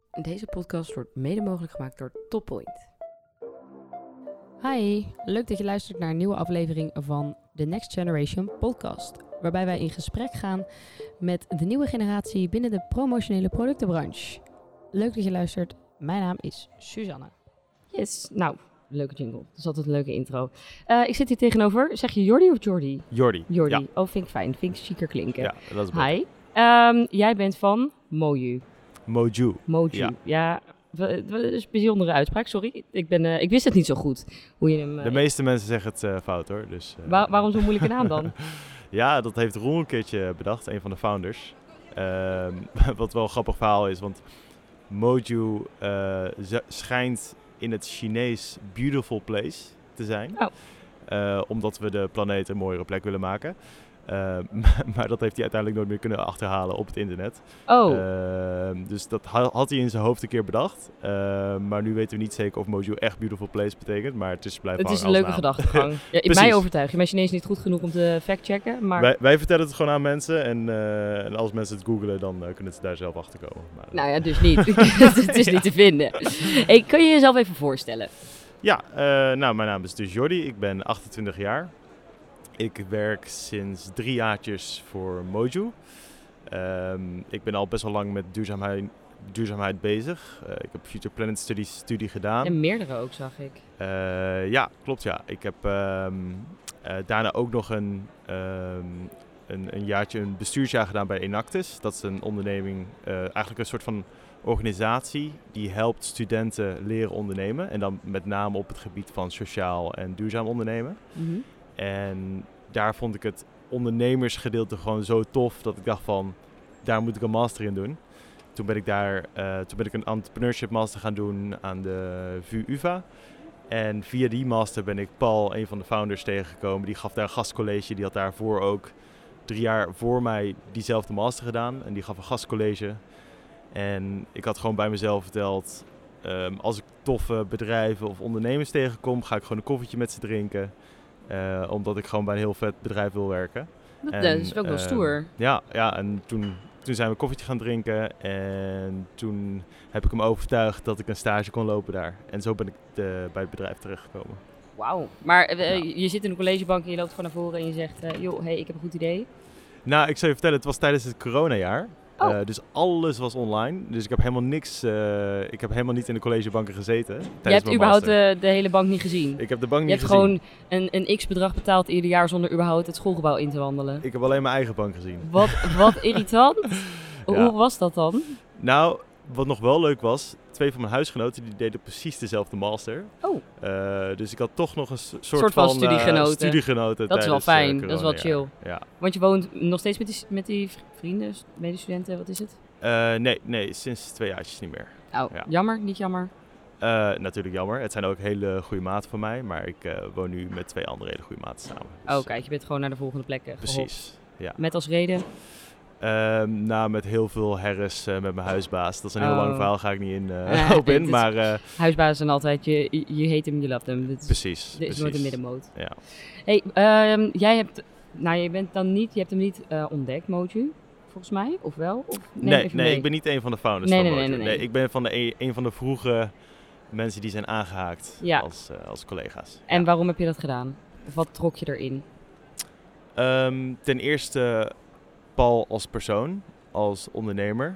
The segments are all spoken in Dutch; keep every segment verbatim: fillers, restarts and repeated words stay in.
Deze podcast wordt mede mogelijk gemaakt door Toppoint. Hi, leuk dat je luistert naar een nieuwe aflevering van de Next Generation podcast. Waarbij wij in gesprek gaan met de nieuwe generatie binnen de promotionele productenbranche. Leuk dat je luistert. Mijn naam is Suzanne. Yes, nou, leuke jingle. Dat is altijd een leuke intro. Uh, ik zit hier tegenover, zeg je Jordi of Jordi? Jordi. Jordi, ja. Oh, vind ik fijn. Vind ik chiquer klinken. Ja, dat is beter. Hi, um, jij bent van Moju. Moju. Moju, ja. ja. Dat is een bijzondere uitspraak, sorry. Ik, ben, uh, ik wist het niet zo goed. Hoe je hem, uh, de meeste mensen zeggen het uh, fout hoor. Dus, uh, Waar, waarom zo'n moeilijke naam dan? Ja, dat heeft Roel een keertje bedacht, een van de founders. Uh, wat wel een grappig verhaal is, want Moju uh, z- schijnt in het Chinees beautiful place te zijn. Oh. Uh, omdat we de planeet een mooiere plek willen maken. Uh, maar dat heeft hij uiteindelijk nooit meer kunnen achterhalen op het internet. Oh. Uh, dus dat had hij in zijn hoofd een keer bedacht. Uh, maar nu weten we niet zeker of Moju echt beautiful place betekent. Maar het is blijven Het is een als leuke naam. gedachtegang. Ja, in mij overtuig je. Mijn Chinees is niet goed genoeg om te factchecken. Maar... Wij, wij vertellen het gewoon aan mensen. En, uh, en als mensen het googlen, dan uh, kunnen ze daar zelf achter komen. Maar, uh... Nou ja, dus niet. Het is niet te vinden. Hey, kun je jezelf even voorstellen? Ja, uh, nou mijn naam is dus Jordi. Ik ben achtentwintig jaar. Ik werk sinds drie jaartjes voor Moju. Um, ik ben al best wel lang met duurzaamheid, duurzaamheid bezig. Uh, ik heb Future Planet Studies studie gedaan. En meerdere ook, zag ik. Uh, ja, klopt ja. Ik heb um, uh, daarna ook nog een, um, een, een jaartje een bestuursjaar gedaan bij Enactus. Dat is een onderneming, uh, eigenlijk een soort van organisatie die helpt studenten leren ondernemen. En dan met name op het gebied van sociaal en duurzaam ondernemen. Mm-hmm. En daar vond ik het ondernemersgedeelte gewoon zo tof dat ik dacht van, daar moet ik een master in doen. Toen ben ik daar, uh, toen ben ik een entrepreneurship master gaan doen aan de V U U V A. En via die master ben ik Paul, een van de founders, tegengekomen. Die gaf daar een gastcollege. Die had daarvoor ook drie jaar voor mij diezelfde master gedaan. En die gaf een gastcollege. En ik had gewoon bij mezelf verteld, um, als ik toffe bedrijven of ondernemers tegenkom, ga ik gewoon een koffietje met ze drinken. Uh, omdat ik gewoon bij een heel vet bedrijf wil werken. Dat, en, dat is ook wel uh, stoer. Ja, ja en toen, toen zijn we koffietje gaan drinken. En toen heb ik hem overtuigd dat ik een stage kon lopen daar. En zo ben ik de, bij het bedrijf terechtgekomen. Wauw. Maar uh, ja. je zit in een collegebank en je loopt gewoon naar voren en je zegt, uh, joh, hey, ik heb een goed idee. Nou, ik zou je vertellen, het was tijdens het coronajaar. Oh. Uh, dus alles was online. Dus ik heb helemaal niks. Uh, ik heb helemaal niet in de collegebanken gezeten. Je hebt überhaupt de, de hele bank niet gezien? Ik heb de bank je niet gezien. Je hebt gewoon een, een x-bedrag betaald ieder jaar zonder überhaupt het schoolgebouw in te wandelen. Ik heb alleen mijn eigen bank gezien. Wat, wat irritant. Ja. Hoe was dat dan? Nou, wat nog wel leuk was, twee van mijn huisgenoten die deden precies dezelfde master. Oh. Uh, dus ik had toch nog een soort, soort van, van studiegenoten. Uh, studiegenoten. Dat is wel fijn, uh, dat is wel chill. Ja. Want je woont nog steeds met die, met die vrienden, medestudenten, wat is het? Uh, nee, nee, sinds twee jaartjes niet meer. Oh, ja. Jammer, niet jammer? Uh, natuurlijk jammer. Het zijn ook hele goede maten van mij, maar ik uh, woon nu met twee andere hele goede maten samen. Dus oh, kijk, je bent gewoon naar de volgende plekken gehopt. Precies, ja. Met als reden? Uh, nou, met heel veel herres uh, met mijn huisbaas. Dat is een heel oh. lang verhaal, ga ik niet in, uh, ja, op in. Maar, uh, huisbaas zijn altijd, je, je hate hem, je love hem. Dit precies. Dit is precies. nooit een middenmoot. Ja. Hey, um, jij hebt, nou je bent dan niet, je hebt hem niet uh, ontdekt, Moju, volgens mij, of wel? Of, nee, nee, nee ik ben niet een van de founders nee, van nee, Moju. Nee, nee, nee. nee, ik ben van de, een van de vroege mensen die zijn aangehaakt ja. als, uh, als collega's. En ja. waarom heb je dat gedaan? Of wat trok je erin? Um, ten eerste Paul als persoon, als ondernemer.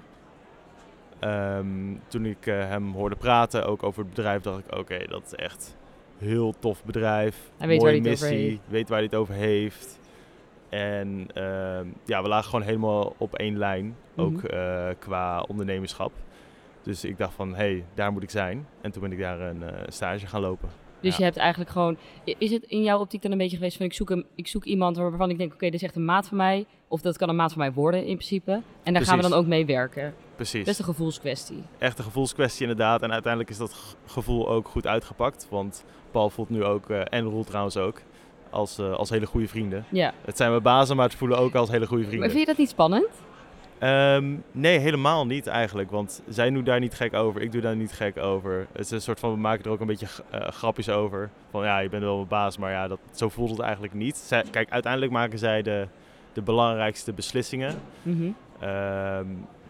Um, toen ik uh, hem hoorde praten, ook over het bedrijf, dacht ik, oké, okay, dat is echt een heel tof bedrijf. Hij weet mooie waar hij missie, het weet waar hij het over heeft. En uh, ja, we lagen gewoon helemaal op één lijn, ook mm-hmm. uh, qua ondernemerschap. Dus ik dacht van, hé, hey, daar moet ik zijn. En toen ben ik daar een uh, stage gaan lopen. Dus ja. je hebt eigenlijk gewoon... Is het in jouw optiek dan een beetje geweest van... ik zoek, een, ik zoek iemand waarvan ik denk... oké, okay, dit is echt een maat van mij. Of dat kan een maat van mij worden in principe. En daar Precies. gaan we dan ook mee werken. Precies. Dat is een gevoelskwestie. Echt een gevoelskwestie inderdaad. En uiteindelijk is dat gevoel ook goed uitgepakt. Want Paul voelt nu ook, uh, en Roel trouwens ook... Als, uh, als hele goede vrienden. Ja. Het zijn mijn bazen, maar het voelen ook als hele goede vrienden. Maar vind je dat niet spannend? Um, nee, helemaal niet eigenlijk. Want zij doen daar niet gek over. Ik doe daar niet gek over. Het is een soort van, we maken er ook een beetje uh, grapjes over. Van ja, je bent wel mijn baas, maar ja, dat, zo voelt het eigenlijk niet. Zij, kijk, uiteindelijk maken zij de, de belangrijkste beslissingen. Mm-hmm. Um,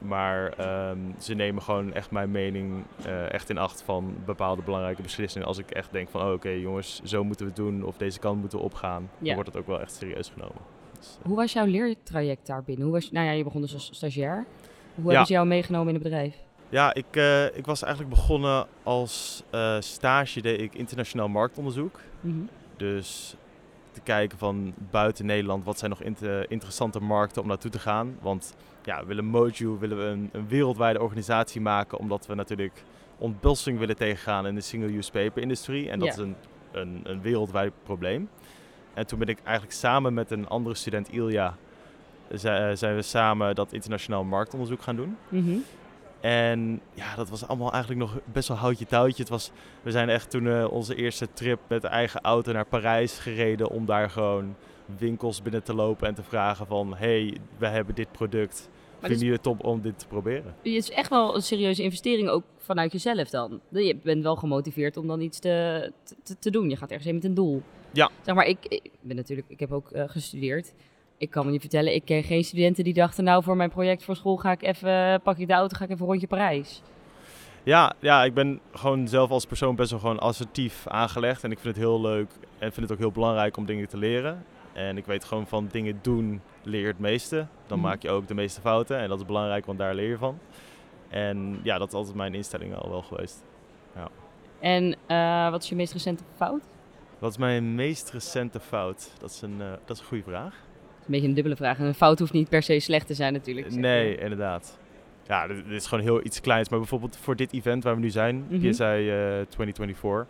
Maar ehm, ze nemen gewoon echt mijn mening uh, echt in acht van bepaalde belangrijke beslissingen. Als ik echt denk van, oh, oké okay, jongens, zo moeten we het doen of deze kant moeten we opgaan, ja. dan wordt het ook wel echt serieus genomen. Dus, uh, Hoe was jouw leertraject daarbinnen? Hoe was, nou ja, je begon dus als stagiair. Hoe ja. hebben ze jou meegenomen in het bedrijf? Ja, ik, uh, ik was eigenlijk begonnen als uh, stage, deed ik internationaal marktonderzoek. Mm-hmm. Dus te kijken van buiten Nederland, wat zijn nog inter- interessante markten om naartoe te gaan. Want ja, we willen Moju, willen we een, een wereldwijde organisatie maken, omdat we natuurlijk ontbossing willen tegengaan in de single-use paper industrie. En dat ja. is een, een, een wereldwijd probleem. En toen ben ik eigenlijk samen met een andere student, Ilja, zijn, zijn we samen dat internationaal marktonderzoek gaan doen. Mm-hmm. En ja, dat was allemaal eigenlijk nog best wel houtje touwtje. Het was, we zijn echt toen uh, onze eerste trip met de eigen auto naar Parijs gereden om daar gewoon winkels binnen te lopen en te vragen van, hey, we hebben dit product. Maar vinden jullie het top om dit te proberen? Het is echt wel een serieuze investering ook vanuit jezelf dan. Je bent wel gemotiveerd om dan iets te, te, te doen. Je gaat ergens heen met een doel. Ja. Zeg maar, ik, ik ben natuurlijk, ik heb ook uh, gestudeerd. Ik kan me niet vertellen, ik ken geen studenten die dachten, nou voor mijn project voor school ga ik even, pak ik de auto, ga ik even een rondje Parijs. Ja, ja, ik ben gewoon zelf als persoon best wel gewoon assertief aangelegd. En ik vind het heel leuk en vind het ook heel belangrijk om dingen te leren. En ik weet gewoon van dingen doen leer je het meeste. Dan mm. maak je ook de meeste fouten en dat is belangrijk, want daar leer je van. En ja, dat is altijd mijn instelling al wel geweest. Ja. En uh, wat is je meest recente fout? Wat is mijn meest recente fout? Dat is een, uh, dat is een goede vraag. Een beetje een dubbele vraag. En een fout hoeft niet per se slecht te zijn natuurlijk. Nee, je. inderdaad. Ja, dit, dit is gewoon heel iets kleins. Maar bijvoorbeeld voor dit event waar we nu zijn, mm-hmm. P S I uh, twintig eenentwintig.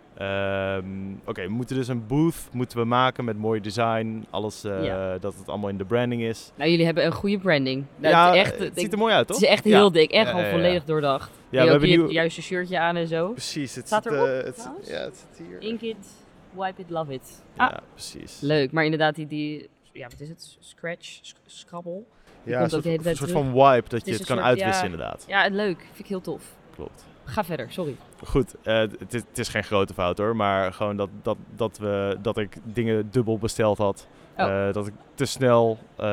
Um, Oké, okay, we moeten dus een booth moeten we maken met mooi design. Alles, uh, ja. dat het allemaal in de branding is. Nou, jullie hebben een goede branding. Nou, ja, het, echt, het ziet er mooi uit, toch? Het is echt heel ja. dik. Echt ja, gewoon ja, volledig ja. doordacht. Ja, je we hebt hebben het nu... juiste shirtje aan en zo. Precies. Het staat zit, erop? Uh, het, ja, het zit hier. Ink it, wipe it, love it. Ah. Ah. Ja, precies. Leuk, maar inderdaad die... die ja, wat is het? Scratch? Sc- Scrabble? Ja, een soort, een soort van wipe dat je het, het kan soort, uitwissen ja, inderdaad. Ja, leuk. Vind ik heel tof. Klopt. Ga verder, sorry. Goed, uh, het, is, het is geen grote fout hoor, maar gewoon dat, dat, dat, we, dat ik dingen dubbel besteld had. Oh. Uh, dat ik te snel uh,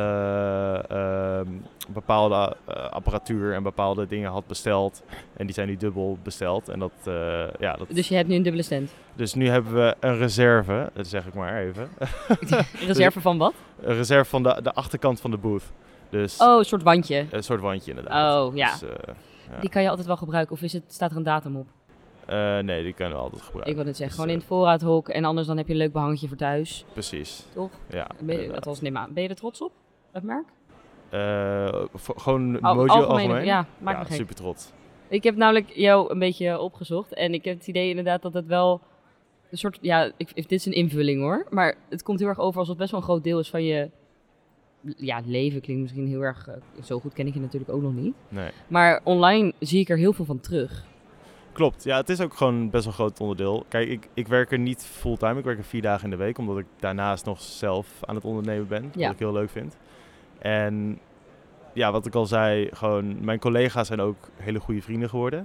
uh, bepaalde uh, apparatuur en bepaalde dingen had besteld. En die zijn nu dubbel besteld. En dat, uh, ja, dat... Dus je hebt nu een dubbele stand? Dus nu hebben we een reserve, dat zeg ik maar even. Een reserve van wat? Een reserve van de, de achterkant van de booth. Dus, oh, een soort wandje? Een soort wandje inderdaad. Oh, ja. Dus, uh, ja. Die kan je altijd wel gebruiken of is het, staat er een datum op? Uh, nee, die kunnen we altijd gebruiken. Ik wil het zeggen, dus, gewoon in het voorraadhok en anders dan heb je een leuk behangetje voor thuis. Precies. Toch? Ja. Ben je, dat was, neem aan. Ben je er trots op, dat merk? Uh, voor, gewoon Al, Mojo algemeen, algemeen? Ja, maak ja, me gek. super trots. Ik heb namelijk jou een beetje opgezocht en ik heb het idee inderdaad dat het wel een soort, ja, ik, dit is een invulling hoor, maar het komt heel erg over alsof het best wel een groot deel is van je, ja, leven klinkt misschien heel erg, uh, zo goed ken ik je natuurlijk ook nog niet. Nee. Maar online zie ik er heel veel van terug. Klopt, ja, het is ook gewoon best wel een groot onderdeel. Kijk, ik, ik werk er niet fulltime, ik werk er vier dagen in de week, omdat ik daarnaast nog zelf aan het ondernemen ben, ja. wat ik heel leuk vind. En ja, wat ik al zei, gewoon mijn collega's zijn ook hele goede vrienden geworden.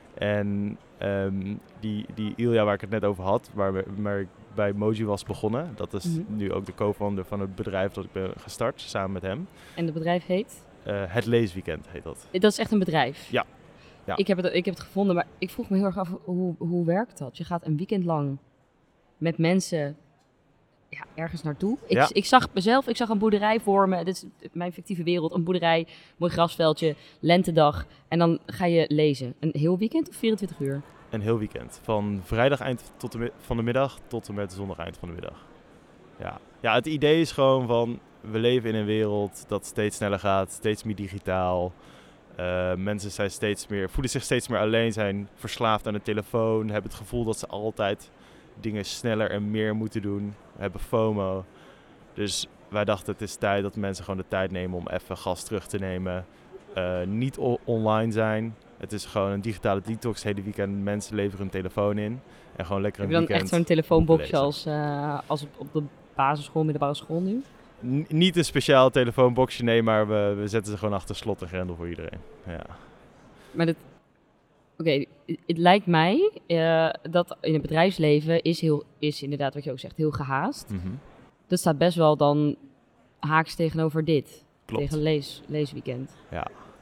En um, die, die Ilja waar ik het net over had, waar, we, waar ik bij Moju was begonnen, dat is mm-hmm. nu ook de co-founder van het bedrijf dat ik ben gestart, samen met hem. En het bedrijf heet? Uh, het Leesweekend heet dat. Dat is echt een bedrijf? Ja. Ja. Ik, heb het, ik heb het gevonden, maar ik vroeg me heel erg af, hoe, hoe werkt dat? Je gaat een weekend lang met mensen ja, ergens naartoe. Ik, ja. ik zag mezelf, ik zag een boerderij voor me. Dit is mijn fictieve wereld. Een boerderij, mooi grasveldje, lentedag. En dan ga je lezen. Een heel weekend of vierentwintig uur? Een heel weekend. Van vrijdag eind tot de mi- van de middag tot en met zondag eind van de middag. Ja. ja, het idee is gewoon van, we leven in een wereld dat steeds sneller gaat, steeds meer digitaal. Uh, mensen zijn steeds meer, voelen zich steeds meer alleen, zijn verslaafd aan de telefoon, hebben het gevoel dat ze altijd dingen sneller en meer moeten doen, hebben FOMO. Dus wij dachten het is tijd dat mensen gewoon de tijd nemen om even gas terug te nemen. Uh, niet o- online zijn. Het is gewoon een digitale detox. Het hele weekend mensen leveren hun telefoon in. En gewoon lekker een weekend. Heb je dan weekend echt zo'n telefoonboxje als, uh, als op, op de basisschool, middelbare school nu? N- niet een speciaal telefoonboxje, nee, maar we, we zetten ze gewoon achter slot en grendel voor iedereen. Ja. Maar het, oké, okay, het lijkt mij uh, dat in het bedrijfsleven is, heel, is inderdaad wat je ook zegt, heel gehaast. Mm-hmm. Dat staat best wel dan haaks tegenover dit. Klopt. Tegen lees, leesweekend. Ja.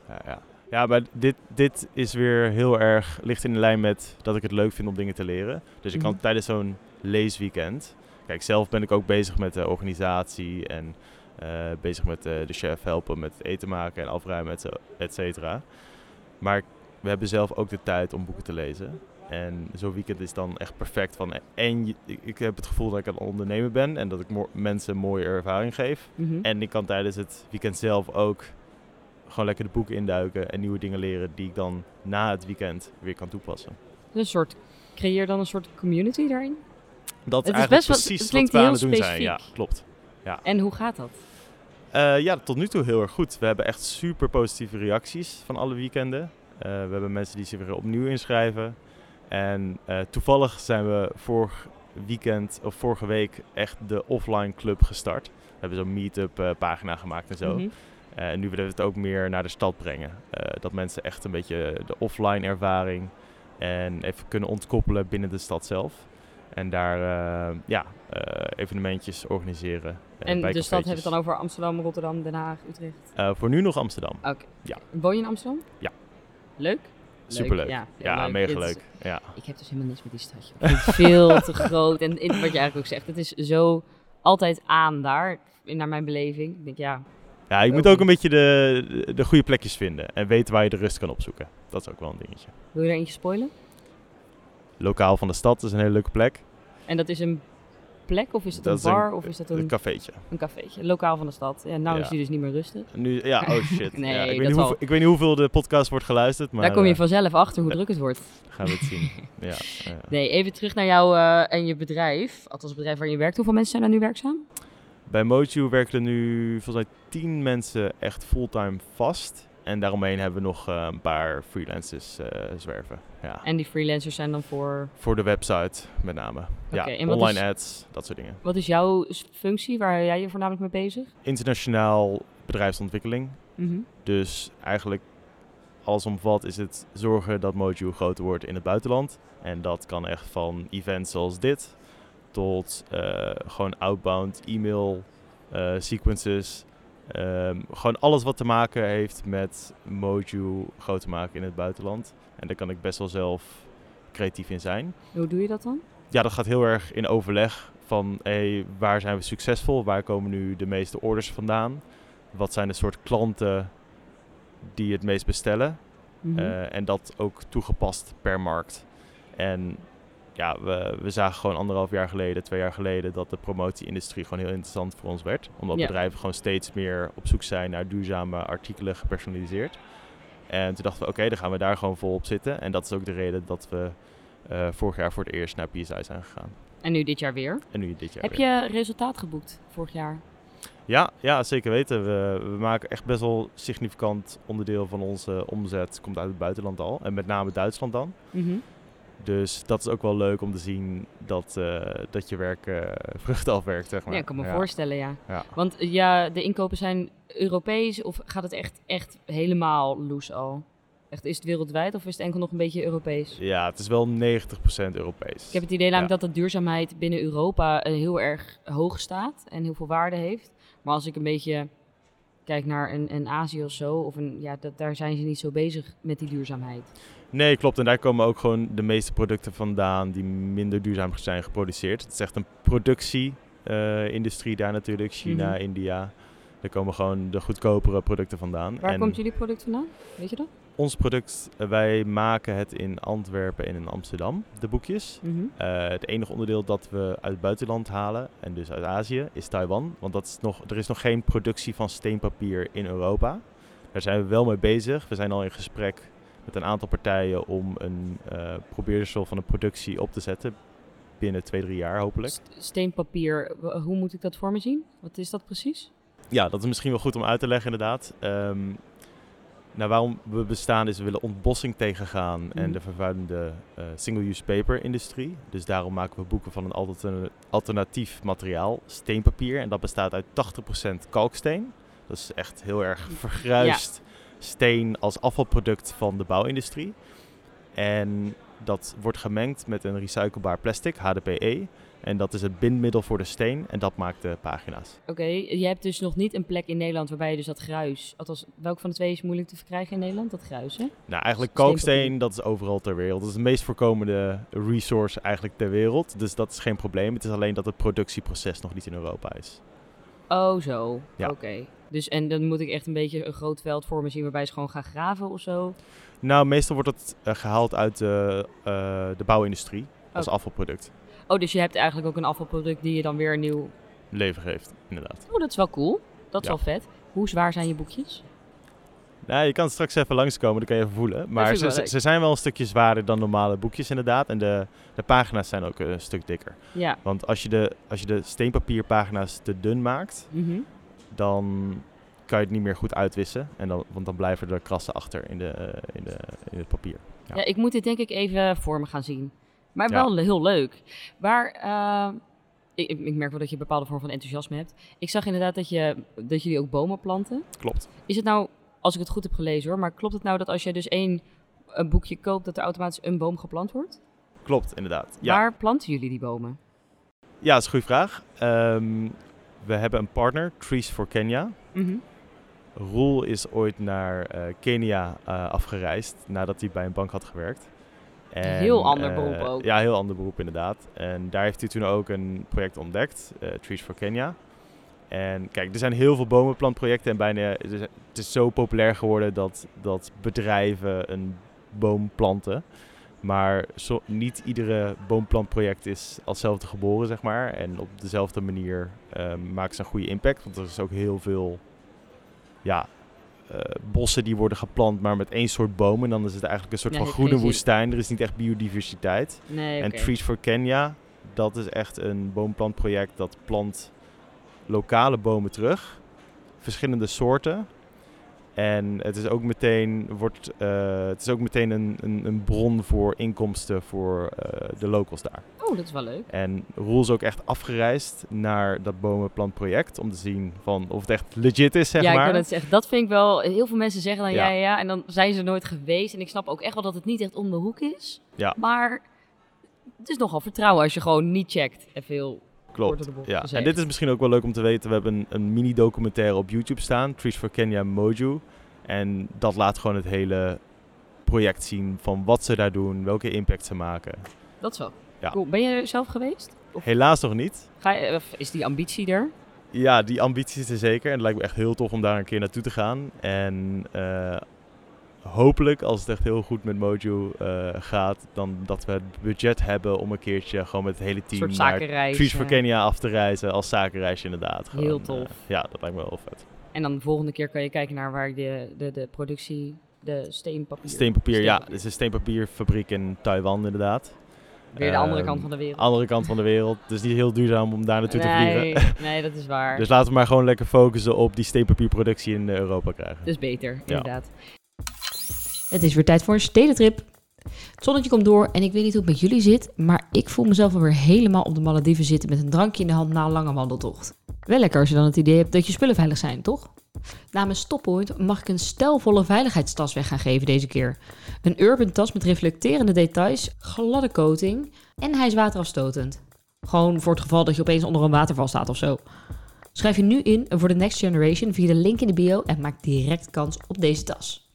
ja, ja. ja maar dit, dit is weer heel erg, ligt in de lijn met dat ik het leuk vind om dingen te leren. Dus ik kan Mhm. tijdens zo'n leesweekend... Kijk, zelf ben ik ook bezig met de organisatie en uh, bezig met uh, de chef helpen met het eten maken en afruimen, et, et cetera. Maar we hebben zelf ook de tijd om boeken te lezen. En zo'n weekend is dan echt perfect. Van, en je, ik heb het gevoel dat ik aan het ondernemen ben en dat ik mo- mensen een mooie ervaring geef. Mhm. En ik kan tijdens het weekend zelf ook gewoon lekker de boeken induiken en nieuwe dingen leren die ik dan na het weekend weer kan toepassen. Een soort, creëer dan een soort community daarin? Dat is Het is eigenlijk best wel- precies het wat klinkt we aan heel het doen zijn. specifiek. Ja, klopt. En hoe gaat dat? Uh, ja, tot nu toe heel erg goed. We hebben echt super positieve reacties van alle weekenden. Uh, we hebben mensen die zich weer opnieuw inschrijven. En uh, toevallig zijn we vorig weekend of vorige week echt de offline club gestart. We hebben zo'n meetup uh, pagina gemaakt en zo. Mhm. Uh, en nu willen we het ook meer naar de stad brengen. Uh, dat mensen echt een beetje de offline ervaring en even kunnen ontkoppelen binnen de stad zelf. En daar uh, ja, uh, evenementjes organiseren. Uh, En bij de stad cafeetjes. hebben we het dan over Amsterdam, Rotterdam, Den Haag, Utrecht? Uh, voor nu nog Amsterdam. Oké. Okay. Ja. Woon je in Amsterdam? Ja. Leuk? Superleuk. Ja, ja leuk. mega Dit is- leuk. Ja. Ik heb dus helemaal niks met die stad. joh. Ik vind het veel te groot. En in- wat je eigenlijk ook zegt, het is zo altijd aan daar, in- naar mijn beleving. Ik denk, ja, ja, je Ook moet ook een niet. beetje de, de, de goede plekjes vinden. En weten waar je de rust kan opzoeken. Dat is ook wel een dingetje. wil je er eentje spoilen? Lokaal van de stad is een hele leuke plek. En dat is een plek, of is het Dat een is een- bar, of is dat Een een, cafeetje. een cafeetje? Lokaal van de stad. Ja, nou Ja. is die dus niet meer rustig. Nu, ja, oh shit. Nee, ja, ik, dat weet niet wel. hoeveel, ik weet niet hoeveel de podcast wordt geluisterd. Maar Daar kom je eh, vanzelf achter hoe druk het wordt. gaan we het zien. ja, ja. Nee, even terug naar jou eh, en je bedrijf. Althans, het bedrijf waar je werkt. Hoeveel mensen zijn er nu werkzaam? Bij Moju werken er nu volgens mij tien mensen echt fulltime vast. En daaromheen hebben we nog uh, een paar freelancers uh, zwerven. Ja. En die freelancers zijn dan voor... Voor de website met name. Oké, ja, en wat online is- ads, dat soort dingen. Wat is jouw s- functie? Waar jij je voornamelijk mee bezig? Internationaal bedrijfsontwikkeling. Mhm. Dus eigenlijk alles omvat is het zorgen dat Moju groter wordt in het buitenland. En dat kan echt van events zoals dit tot uh, gewoon outbound e-mail uh, sequences. Um, gewoon alles wat te maken heeft met Moju groter maken in het buitenland. En daar kan ik best wel zelf creatief in zijn. Hoe doe je dat dan? Ja, dat gaat heel erg in overleg van hey, waar zijn we succesvol? Waar komen nu de meeste orders vandaan? Wat zijn de soort klanten die het meest bestellen? Mhm. Uh, en dat ook toegepast per markt. En ja, we, we zagen gewoon anderhalf jaar geleden, twee jaar geleden, dat de promotieindustrie gewoon heel interessant voor ons werd. Omdat Ja. bedrijven gewoon steeds meer op zoek zijn naar duurzame artikelen gepersonaliseerd. En toen dachten we, oké, okay, dan gaan we daar gewoon vol op zitten. En dat is ook de reden dat we uh, vorig jaar voor het eerst naar P S I zijn gegaan. En nu dit jaar weer. En nu dit jaar Heb weer. je resultaat geboekt vorig jaar? Ja, ja, zeker weten. We, we maken echt best wel significant onderdeel van onze omzet. Komt uit het buitenland al. En met name Duitsland dan. Mhm. Dus dat is ook wel leuk om te zien dat, uh, dat je werk uh, vruchten afwerkt, zeg maar. Ja, ik kan me ja. voorstellen, ja. Ja. Want uh, ja, de inkopen zijn Europees of gaat het echt, echt helemaal loes al? Echt, is het wereldwijd of is het enkel nog een beetje Europees? Ja, het is wel negentig procent Europees. Ik heb het idee namelijk Ja. dat de duurzaamheid binnen Europa uh, heel erg hoog staat en heel veel waarde heeft. Maar als ik een beetje kijk naar een, een Azië of zo, of een, ja, dat, daar zijn ze niet zo bezig met die duurzaamheid. Nee, klopt. En daar komen ook gewoon de meeste producten vandaan die minder duurzaam zijn geproduceerd. Het is echt een productie-industrie uh, daar natuurlijk. China, Mhm. India. Daar komen gewoon de goedkopere producten vandaan. Waar en komt jullie product vandaan? Weet je dat? ons product, uh, wij maken het in Antwerpen en in Amsterdam, de boekjes. Mhm. Uh, het enige onderdeel dat we uit het buitenland halen, en dus uit Azië, is Taiwan. Want dat is nog, er is nog geen productie van steenpapier in Europa. Daar zijn we wel mee bezig. We zijn al in gesprek met een aantal partijen om een uh, probeersel van een productie op te zetten. Binnen twee, drie jaar hopelijk. St- Steenpapier, w- hoe moet ik dat voor me zien? Wat is dat precies? Ja, dat is misschien wel goed om uit te leggen inderdaad. Um, nou, waarom we bestaan is we willen ontbossing tegengaan mm. en de vervuilende uh, single-use paper industrie. Dus daarom maken we boeken van een altern- alternatief materiaal, steenpapier. En dat bestaat uit tachtig procent kalksteen. Dat is echt heel erg vergruist ja. steen als afvalproduct van de bouwindustrie. En dat wordt gemengd met een recyclebaar plastic, H D P E. En dat is het bindmiddel voor de steen en dat maakt de pagina's. Oké, okay, je hebt dus nog niet een plek in Nederland waarbij je dus dat gruis... Althans, welk van de twee is moeilijk te verkrijgen in Nederland? Dat gruis, hè? Nou, eigenlijk kalksteen, dat is overal ter wereld. Dat is de meest voorkomende resource eigenlijk ter wereld. Dus dat is geen probleem. Het is alleen dat het productieproces nog niet in Europa is. Oh, zo. Ja. Oké. Okay. Dus en dan moet ik echt een beetje een groot veld voor me zien waarbij ze gewoon gaan graven of zo? Nou, meestal wordt het uh, gehaald uit de, uh, de bouwindustrie als oh. afvalproduct. Oh, dus je hebt eigenlijk ook een afvalproduct die je dan weer een nieuw... leven geeft, inderdaad. Oh, dat is wel cool. Dat is ja. wel vet. Hoe zwaar zijn je boekjes? Nou, je kan straks even langskomen, dan kan je even voelen. Maar ze, ze zijn wel een stukje zwaarder dan normale boekjes inderdaad. En de, de pagina's zijn ook een stuk dikker. Ja. Want als je de, als je de steenpapierpagina's te dun maakt, mm-hmm. dan kan je het niet meer goed uitwissen. En dan, want dan blijven er krassen achter in, de, in, de, in het papier. Ja. ja, ik moet dit denk ik even voor me gaan zien. Maar wel ja. heel leuk. Waar... Uh, Ik, ik merk wel dat je een bepaalde vorm van enthousiasme hebt. Ik zag inderdaad dat, je, dat jullie ook bomen planten. Klopt. Is het nou, als ik het goed heb gelezen hoor, maar klopt het nou dat als je dus één een boekje koopt, dat er automatisch een boom geplant wordt? Klopt, inderdaad. Ja. Waar planten jullie die bomen? Ja, dat is een goede vraag. Um, we hebben een partner, Trees for Kenya. Mm-hmm. Roel is ooit naar uh, Kenia uh, afgereisd nadat hij bij een bank had gewerkt. En, heel ander uh, beroep ook. Ja, heel ander beroep inderdaad. En daar heeft hij toen ook een project ontdekt, uh, Trees for Kenya. En kijk, er zijn heel veel bomenplantprojecten en bijna, het is, het is zo populair geworden dat, dat bedrijven een boom planten. Maar zo, niet iedere boomplantproject is als zelfde geboren, zeg maar. En op dezelfde manier uh, maken ze een goede impact, want er is ook heel veel... Ja, Uh, bossen die worden geplant, maar met één soort bomen. Dan is het eigenlijk een soort nee, van groene woestijn. Er is niet echt biodiversiteit. Nee, en okay. Trees for Kenya, dat is echt een boomplantproject. Dat plant lokale bomen terug. Verschillende soorten. En het is ook meteen, wordt, uh, het is ook meteen een, een, een bron voor inkomsten voor uh, de locals daar. Oh, dat is wel leuk. En Roel is ook echt afgereisd naar dat bomenplantproject om te zien van of het echt legit is, zeg ja, maar. Ja, ik wil het zeggen. Dat vind ik wel... Heel veel mensen zeggen dan ja. Ja, ja, ja, en dan zijn ze er nooit geweest. En ik snap ook echt wel dat het niet echt om de hoek is. Ja. Maar het is nogal vertrouwen als je gewoon niet checkt. Even heel... Klopt, ja. Gezegd. En dit is misschien ook wel leuk om te weten. We hebben een, een mini-documentaire op YouTube staan, Trees for Kenya Moju. En dat laat gewoon het hele project zien van wat ze daar doen, welke impact ze maken. Dat is wel ja. cool. Ben je zelf geweest? Of helaas nog niet. Ga je, of is die ambitie er? Ja, die ambitie is er zeker. En het lijkt me echt heel tof om daar een keer naartoe te gaan. En uh, hopelijk, als het echt heel goed met Moju uh, gaat, dan dat we het budget hebben om een keertje gewoon met het hele team naar Trees for Kenya af te reizen als zakenreisje inderdaad. Gewoon, heel tof. Uh, ja, dat lijkt me wel vet. En dan de volgende keer kan je kijken naar waar de, de, de productie, de steenpapier... Steenpapier, steenpapier. Ja. Het is een steenpapierfabriek in Taiwan inderdaad. Weer de andere um, kant van de wereld. Andere kant van de wereld. Dus niet heel duurzaam om daar naartoe nee, te vliegen. Nee, dat is waar. Dus laten we maar gewoon lekker focussen op die steenpapierproductie in Europa krijgen. Dat is beter, ja. inderdaad. Het is weer tijd voor een stedentrip. Het zonnetje komt door en ik weet niet hoe het met jullie zit, maar ik voel mezelf alweer helemaal op de Malediven zitten met een drankje in de hand na een lange wandeltocht. Wel lekker als je dan het idee hebt dat je spullen veilig zijn, toch? Namens Stoppoint mag ik een stijlvolle veiligheidstas weg gaan geven deze keer. Een urban tas met reflecterende details, gladde coating en hij is waterafstotend. Gewoon voor het geval dat je opeens onder een waterval staat of zo. Schrijf je nu in voor de Next Generation via de link in de bio en maak direct kans op deze tas.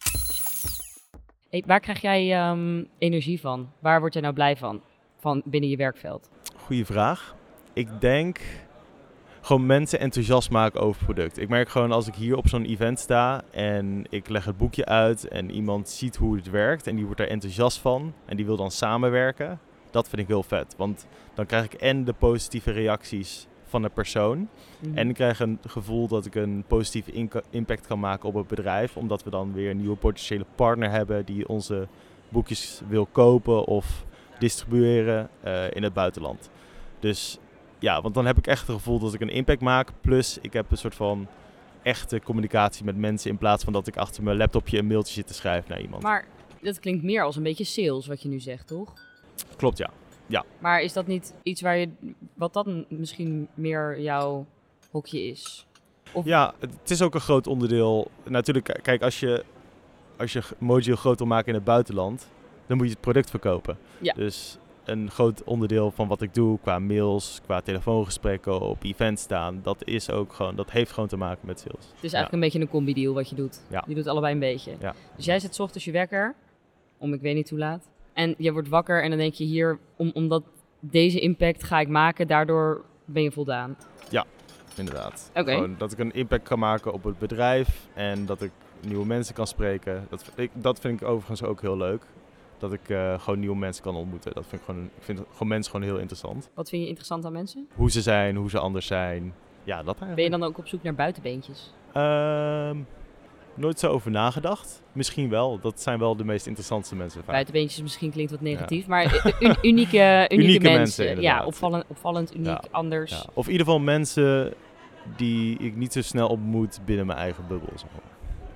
Hey, waar krijg jij um, energie van? Waar word jij nou blij van? Van binnen je werkveld? Goeie vraag. Ik denk gewoon mensen enthousiast maken over het product. Ik merk gewoon als ik hier op zo'n event sta en ik leg het boekje uit en iemand ziet hoe het werkt en die wordt er enthousiast van en die wil dan samenwerken. Dat vind ik heel vet, want dan krijg ik en de positieve reacties van de persoon mm-hmm. en ik krijg een gevoel dat ik een positieve inca- impact kan maken op het bedrijf, omdat we dan weer een nieuwe potentiële partner hebben die onze boekjes wil kopen of distribueren uh, in het buitenland. Dus ja, want dan heb ik echt het gevoel dat ik een impact maak. Plus ik heb een soort van echte communicatie met mensen in plaats van dat ik achter mijn laptopje een mailtje zit te schrijven naar iemand. Maar dat klinkt meer als een beetje sales wat je nu zegt, toch? Klopt, ja. ja. Maar is dat niet iets waar je, wat dan misschien meer jouw hokje is? Of... Ja, het is ook een groot onderdeel. Natuurlijk, kijk, als je, als je Moju groot wil maken in het buitenland, dan moet je het product verkopen. Ja. Dus een groot onderdeel van wat ik doe qua mails, qua telefoongesprekken, op events staan. Dat is ook gewoon, dat heeft gewoon te maken met sales. Het is eigenlijk ja. een beetje een combi-deal wat je doet. Ja. Je doet allebei een beetje. Ja. Dus jij zet 's ochtends je wekker, om ik weet niet hoe laat. En je wordt wakker en dan denk je hier, om, omdat deze impact ga ik maken, daardoor ben je voldaan. Ja, inderdaad. Okay. Gewoon dat ik een impact kan maken op het bedrijf en dat ik nieuwe mensen kan spreken. Dat, ik, dat vind ik overigens ook heel leuk. Dat ik uh, gewoon nieuwe mensen kan ontmoeten. Dat vind ik gewoon, ik vind gewoon mensen gewoon heel interessant. Wat vind je interessant aan mensen? Hoe ze zijn, hoe ze anders zijn. Ja, dat eigenlijk. Ben je dan ook op zoek naar buitenbeentjes? Uh, nooit zo over nagedacht. Misschien wel. Dat zijn wel de meest interessantste mensen. Vaak. Buitenbeentjes misschien klinkt wat negatief, ja. maar un- unieke, unieke, unieke mensen. mensen ja, opvallend, opvallend uniek, ja. anders. Ja. Of in ieder geval mensen die ik niet zo snel ontmoet binnen mijn eigen bubbel. Zeg maar.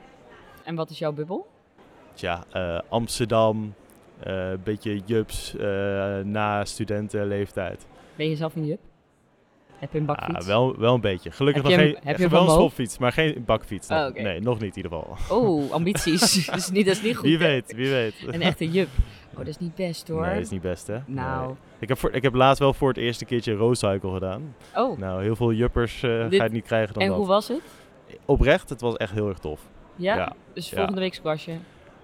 En wat is jouw bubbel? Tja, uh, Amsterdam, een uh, beetje jups uh, na studentenleeftijd. Ben je zelf een jup? Heb je een bakfiets? Ja, wel, wel een beetje. Gelukkig heb nog je geen. een, heb je wel een een stopfiets, maar geen bakfiets. Oh, okay. Nee, nog niet in ieder geval. Oh, ambities. dat, is niet, dat is niet goed. Wie weet, wie weet. Een echte jup. Oh, dat is niet best hoor. Nee, dat is niet best hè. Nou. Nee. Ik, heb voor, ik heb laatst wel voor het eerste keertje een roadcycle gedaan. Oh. Nou, heel veel juppers uh, Dit... ga je niet krijgen dan en dat. En hoe was het? Oprecht, het was echt heel erg tof. Ja? ja. Dus volgende ja. week squashen?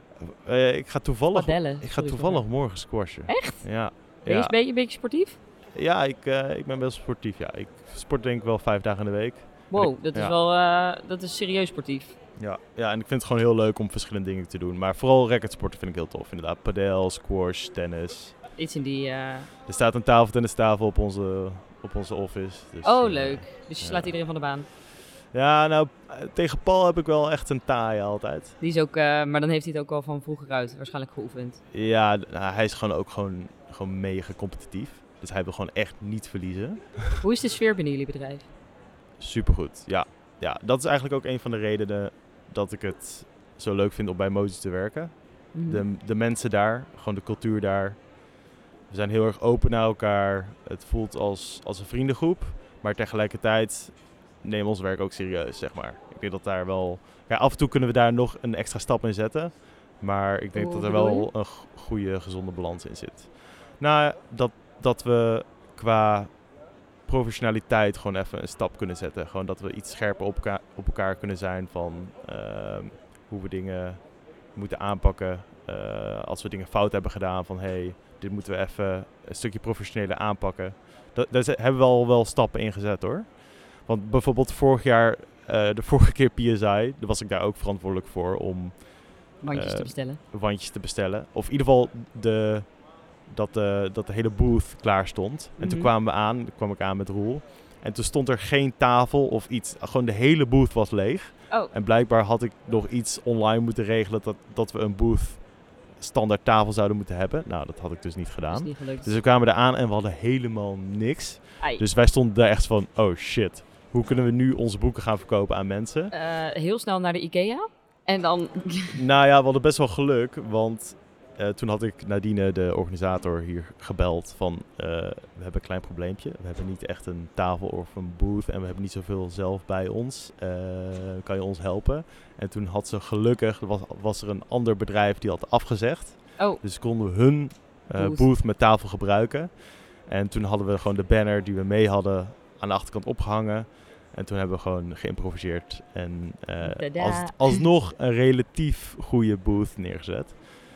Uh, ik ga toevallig, Padellen, ik ga toevallig morgen squashen. Echt? Ja. Ben je, ja. ben je een beetje sportief? Ja, ik, uh, ik ben best sportief. Ja. Ik sport denk ik wel vijf dagen in de week. Wow, ik, dat is ja. wel uh, dat is serieus sportief. Ja. ja, en ik vind het gewoon heel leuk om verschillende dingen te doen. Maar vooral racketsporten vind ik heel tof. Inderdaad, padel, squash, tennis. Iets in die... Uh... Er staat een tafeltennistafel op onze, op onze office. Dus, oh, uh, leuk. Dus je ja. slaat iedereen van de baan. Ja, nou, tegen Paul heb ik wel echt een taai altijd. Die is ook, uh, maar dan heeft hij het ook al van vroeger uit waarschijnlijk geoefend. Ja, nou, hij is gewoon ook gewoon, gewoon mega competitief. Dus hij wil gewoon echt niet verliezen. Hoe is de sfeer binnen jullie bedrijf? Supergoed, ja. ja. Dat is eigenlijk ook een van de redenen dat ik het zo leuk vind om bij Mozes te werken. Mm-hmm. De, de mensen daar, gewoon de cultuur daar. We zijn heel erg open naar elkaar. Het voelt als, als een vriendengroep. Maar tegelijkertijd nemen we ons werk ook serieus, zeg maar. Ik denk dat daar wel... Ja, af en toe kunnen we daar nog een extra stap in zetten. Maar ik denk Hoe dat er wel een goede, gezonde balans in zit. Nou, dat, dat we qua professionaliteit gewoon even een stap kunnen zetten. Gewoon dat we iets scherper op elkaar, op elkaar kunnen zijn van uh, hoe we dingen moeten aanpakken. Uh, als we dingen fout hebben gedaan van hey, dit moeten we even een stukje professioneler aanpakken. Da- daar hebben we al wel stappen in gezet hoor. Want bijvoorbeeld vorig jaar, uh, de vorige keer P S I, daar was ik daar ook verantwoordelijk voor om wandjes uh, te bestellen. Wandjes te bestellen. Of in ieder geval de, dat, de, dat de hele booth klaar stond. En mm-hmm. toen kwamen we aan, kwam ik aan met Roel. En toen stond er geen tafel of iets. Gewoon de hele booth was leeg. Oh. En blijkbaar had ik nog iets online moeten regelen dat, dat we een booth standaard tafel zouden moeten hebben. Nou, dat had ik dus niet gedaan. Dat is niet gelukt. Dus we kwamen er aan en we hadden helemaal niks. Ai. Dus wij stonden daar echt van, oh shit. Hoe kunnen we nu onze boeken gaan verkopen aan mensen? Uh, heel snel naar de IKEA. En dan... nou ja, we hadden best wel geluk. Want uh, toen had ik Nadine, de organisator, hier gebeld van... Uh, we hebben een klein probleempje. We hebben niet echt een tafel of een booth. En we hebben niet zoveel zelf bij ons. Uh, kan je ons helpen? En toen had ze gelukkig... Was, was er een ander bedrijf die had afgezegd. Oh. Dus konden we hun uh, booth. booth met tafel gebruiken. En toen hadden we gewoon de banner die we mee hadden aan de achterkant opgehangen. En toen hebben we gewoon geïmproviseerd en uh, als, alsnog een relatief goede booth neergezet.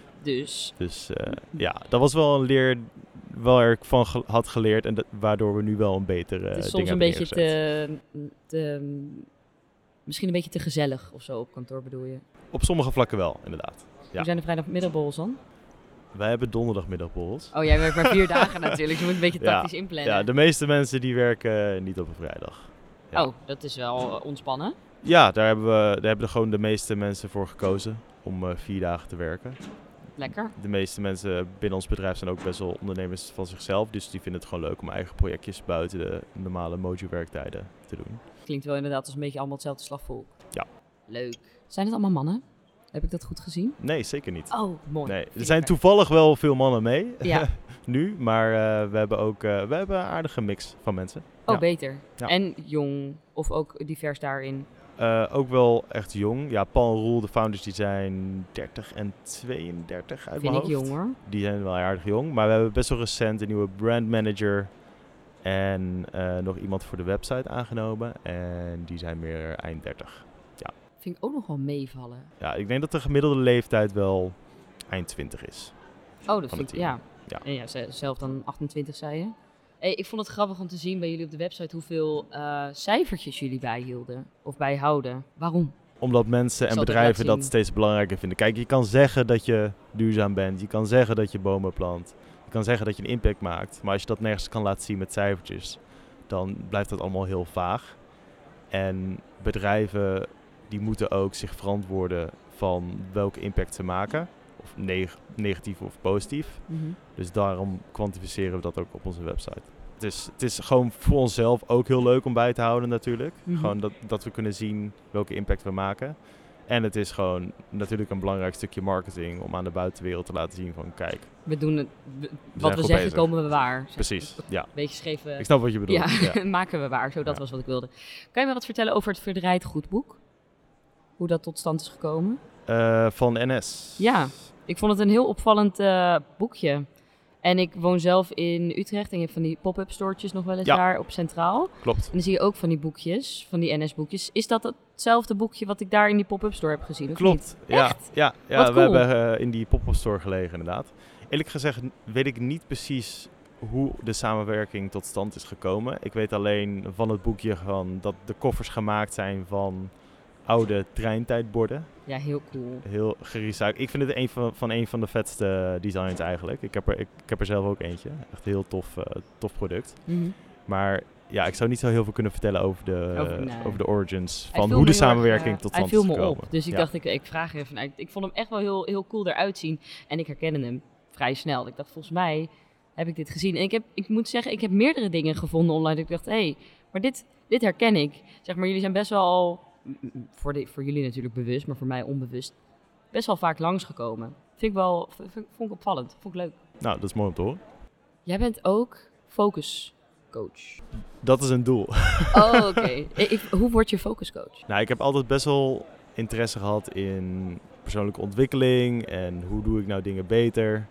Dus? Dus uh, ja, dat was wel een leer waar ik van ge- had geleerd en dat, waardoor we nu wel een betere uh, het is ding soms een beetje te, te, misschien een beetje te gezellig of zo op kantoor bedoel je? Op sommige vlakken wel, inderdaad. Ja. Hoe zijn de vrijdagmiddagborrels dan? Wij hebben donderdagmiddagborrels. Oh, jij werkt maar vier dagen natuurlijk. Je moet een beetje tactisch ja, inplannen. Ja, de meeste mensen die werken niet op een vrijdag. Ja. Oh, dat is wel ontspannen. Ja, daar hebben, we, daar hebben gewoon de meeste mensen voor gekozen om uh, vier dagen te werken. Lekker. De meeste mensen binnen ons bedrijf zijn ook best wel ondernemers van zichzelf. Dus die vinden het gewoon leuk om eigen projectjes buiten de normale Mojo-werktijden te doen. Klinkt wel inderdaad als een beetje allemaal hetzelfde slagvolk. Ja. Leuk. Zijn het allemaal mannen? Heb ik dat goed gezien? Nee, zeker niet. Oh, mooi. Nee, er zijn toevallig wel veel mannen mee. Ja. nu, maar uh, we hebben ook uh, we hebben een aardige mix van mensen. Oh, ja. beter. Ja. En jong of ook divers daarin? Uh, ook wel echt jong. Ja, Paul en Roel, de founders, die zijn dertig en tweeëndertig uit Vind mijn ik hoofd. jong hoor. Die zijn wel aardig jong. Maar we hebben best wel recent een nieuwe brandmanager en uh, nog iemand voor de website aangenomen. En die zijn meer eind dertig. Ja. Vind ik ook nog wel meevallen. Ja, ik denk dat de gemiddelde leeftijd wel eind twintig is. Oh, dat vind ik, ja. Ja. En ja, zelf dan achtentwintig zei je. Hey, ik vond het grappig om te zien bij jullie op de website hoeveel uh, cijfertjes jullie bijhielden of bijhouden. Waarom? Omdat mensen en bedrijven dat steeds belangrijker vinden. Kijk, je kan zeggen dat je duurzaam bent. Je kan zeggen dat je bomen plant. Je kan zeggen dat je een impact maakt. Maar als je dat nergens kan laten zien met cijfertjes, dan blijft dat allemaal heel vaag. En bedrijven die moeten ook zich verantwoorden van welke impact ze maken. Of neg- negatief of positief. Mm-hmm. Dus daarom kwantificeren we dat ook op onze website. Het is, het is gewoon voor onszelf ook heel leuk om bij te houden natuurlijk. Mm-hmm. Gewoon dat, dat we kunnen zien welke impact we maken. En het is gewoon natuurlijk een belangrijk stukje marketing om aan de buitenwereld te laten zien van kijk. We doen het, we, we wat we zeggen bezig. Komen we waar. Precies, ja. Beetje scheef. Ik snap wat je bedoelt. Ja, ja. maken we waar. Zo, dat ja. was wat ik wilde. Kan je me wat vertellen over het Verdraaid Goedboek? Hoe dat tot stand is gekomen? Uh, van N S. Ja, ik vond het een heel opvallend uh, boekje. En ik woon zelf in Utrecht en je hebt van die pop-up stoortjes nog wel eens ja. daar op Centraal. Klopt. En dan zie je ook van die boekjes, van die N S-boekjes. Is dat hetzelfde boekje wat ik daar in die pop-up store heb gezien? Of Klopt, niet? ja. Echt? ja, ja Wat we cool. hebben uh, in die pop-up store gelegen inderdaad. Eerlijk gezegd weet ik niet precies hoe de samenwerking tot stand is gekomen. Ik weet alleen van het boekje van dat de koffers gemaakt zijn van oude treintijdborden. Ja, heel cool. Heel gerecycled. Ik vind het een van, van een van de vetste designs eigenlijk. Ik heb er, ik, ik heb er zelf ook eentje. Echt een heel tof, uh, tof product. Mm-hmm. Maar ja, ik zou niet zo heel veel kunnen vertellen over de, over, nee. over de origins van hoe de samenwerking erg, uh, tot stand is gekomen. Hij viel me op, dus ik ja. dacht, ik, ik vraag er even uit. Ik vond hem echt wel heel, heel cool eruit zien. En ik herkende hem vrij snel. Ik dacht, volgens mij heb ik dit gezien. En ik, heb, ik moet zeggen, ik heb meerdere dingen gevonden online. Dat ik dacht, hé, hey, maar dit, dit herken ik. Zeg maar, jullie zijn best wel al... Voor, de, voor jullie natuurlijk bewust, maar voor mij onbewust, best wel vaak langsgekomen. Vind ik wel, vind, vond ik opvallend, vond ik leuk. Nou, dat is mooi om te horen. Jij bent ook focus coach. Dat is een doel. Oh, oké. Okay. Hoe word je focus coach? Nou, ik heb altijd best wel interesse gehad in persoonlijke ontwikkeling en hoe doe ik nou dingen beter.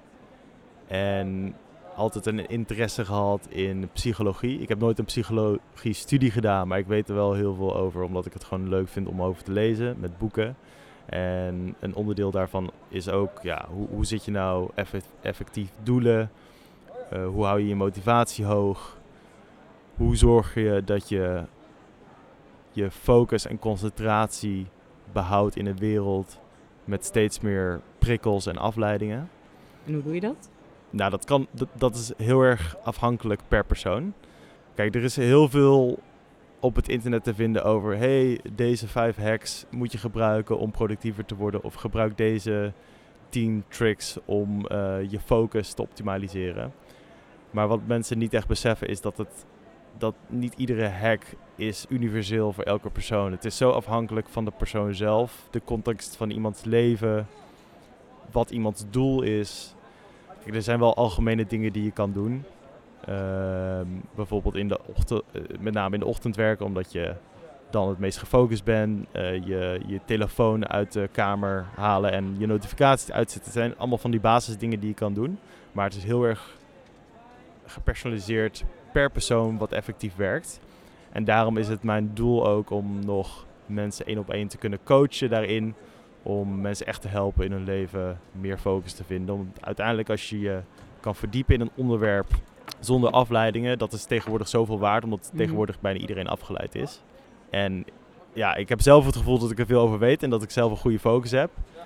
En altijd een interesse gehad in psychologie. Ik heb nooit een psychologie studie gedaan, maar ik weet er wel heel veel over, omdat ik het gewoon leuk vind om over te lezen met boeken. En een onderdeel daarvan is ook, ja, hoe, hoe zit je nou effectief doelen? Uh, hoe hou je je motivatie hoog? Hoe zorg je dat je je focus en concentratie behoudt in een wereld met steeds meer prikkels en afleidingen? En hoe doe je dat? Nou, dat, kan, dat, dat is heel erg afhankelijk per persoon. Kijk, er is heel veel op het internet te vinden over... hey, deze vijf hacks moet je gebruiken om productiever te worden... of gebruik deze tien tricks om uh, je focus te optimaliseren. Maar wat mensen niet echt beseffen is dat, het, dat niet iedere hack is universeel voor elke persoon. Het is zo afhankelijk van de persoon zelf, de context van iemands leven, wat iemands doel is... Kijk, er zijn wel algemene dingen die je kan doen. Uh, bijvoorbeeld in de ochtend, uh, met name in de ochtend werken, omdat je dan het meest gefocust bent. Uh, je, je telefoon uit de kamer halen en je notificaties uitzetten. Het zijn allemaal van die basisdingen die je kan doen. Maar het is heel erg gepersonaliseerd per persoon wat effectief werkt. En daarom is het mijn doel ook om nog mensen één op één te kunnen coachen daarin. Om mensen echt te helpen in hun leven meer focus te vinden. Want uiteindelijk als je je kan verdiepen in een onderwerp zonder afleidingen, dat is tegenwoordig zoveel waard, omdat mm. tegenwoordig bijna iedereen afgeleid is. En ja, ik heb zelf het gevoel dat ik er veel over weet en dat ik zelf een goede focus heb.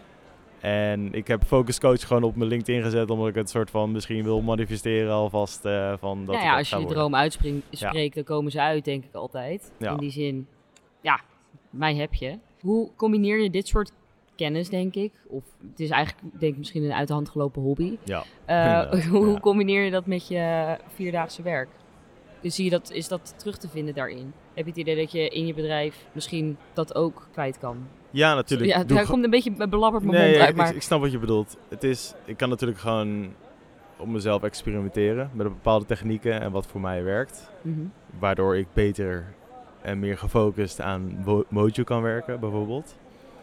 En ik heb Focus Coach gewoon op mijn LinkedIn gezet, omdat ik het soort van misschien wil manifesteren alvast. Uh, van dat nou ja, ik als je je droom uitspreekt, ja. dan komen ze uit, denk ik altijd. Ja. In die zin, ja, mij heb je. Hoe combineer je dit soort kennis, denk ik? Of het is eigenlijk, denk ik, misschien een uit de hand gelopen hobby. Ja. Uh, hoe ja. combineer je dat met je vierdaagse werk? Dus zie je dat, is dat terug te vinden daarin? Heb je het idee dat je in je bedrijf misschien dat ook kwijt kan? Ja, natuurlijk. Ja, daar komt een beetje belabberd mijn nee, mond uit. Ik, maar... ik snap wat je bedoelt. Het is, ik kan natuurlijk gewoon op mezelf experimenteren met bepaalde technieken en wat voor mij werkt. Mm-hmm. Waardoor ik beter en meer gefocust aan Mo- Mojo kan werken bijvoorbeeld.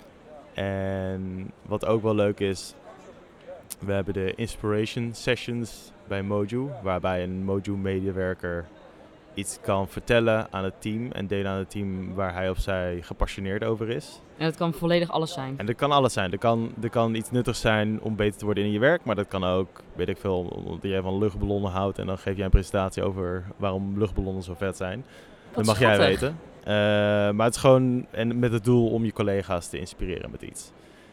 En wat ook wel leuk is, we hebben de inspiration sessions bij Mojo, waarbij een Mojo medewerker iets kan vertellen aan het team en delen aan het team waar hij of zij gepassioneerd over is. En het kan volledig alles zijn. En dat kan alles zijn. Er kan, er kan iets nuttigs zijn om beter te worden in je werk, maar dat kan ook, weet ik veel, omdat jij van luchtballonnen houdt en dan geef jij een presentatie over waarom luchtballonnen zo vet zijn. Wat dat mag schattig. jij weten. Uh, maar het is gewoon en met het doel om je collega's te inspireren met iets.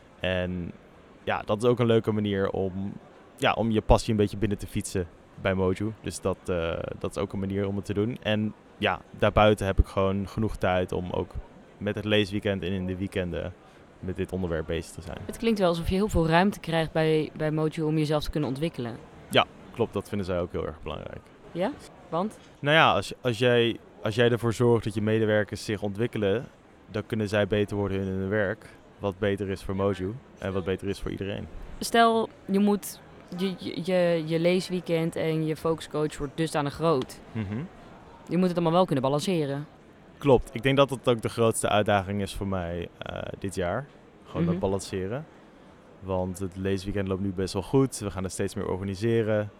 En ja, dat is ook een leuke manier om, ja, om je passie een beetje binnen te fietsen bij Mojo. Dus dat, uh, dat is ook een manier om het te doen. En ja, daarbuiten heb ik gewoon genoeg tijd om ook met het leesweekend en in de weekenden met dit onderwerp bezig te zijn. Het klinkt wel alsof je heel veel ruimte krijgt bij, bij Mojo om jezelf te kunnen ontwikkelen. Ja, klopt. Dat vinden zij ook heel erg belangrijk. Ja? Want? Nou ja, als, als, jij, als jij ervoor zorgt dat je medewerkers zich ontwikkelen, dan kunnen zij beter worden in hun werk. Wat beter is voor Mojo en wat beter is voor iedereen. Stel, je moet je, je, je, je leesweekend en je focuscoach wordt dusdanig groot. Mm-hmm. Je moet het allemaal wel kunnen balanceren. Klopt. Ik denk dat dat ook de grootste uitdaging is voor mij uh, dit jaar. Gewoon Mhm. dat balanceren. Want het leesweekend loopt nu best wel goed. We gaan er steeds meer organiseren.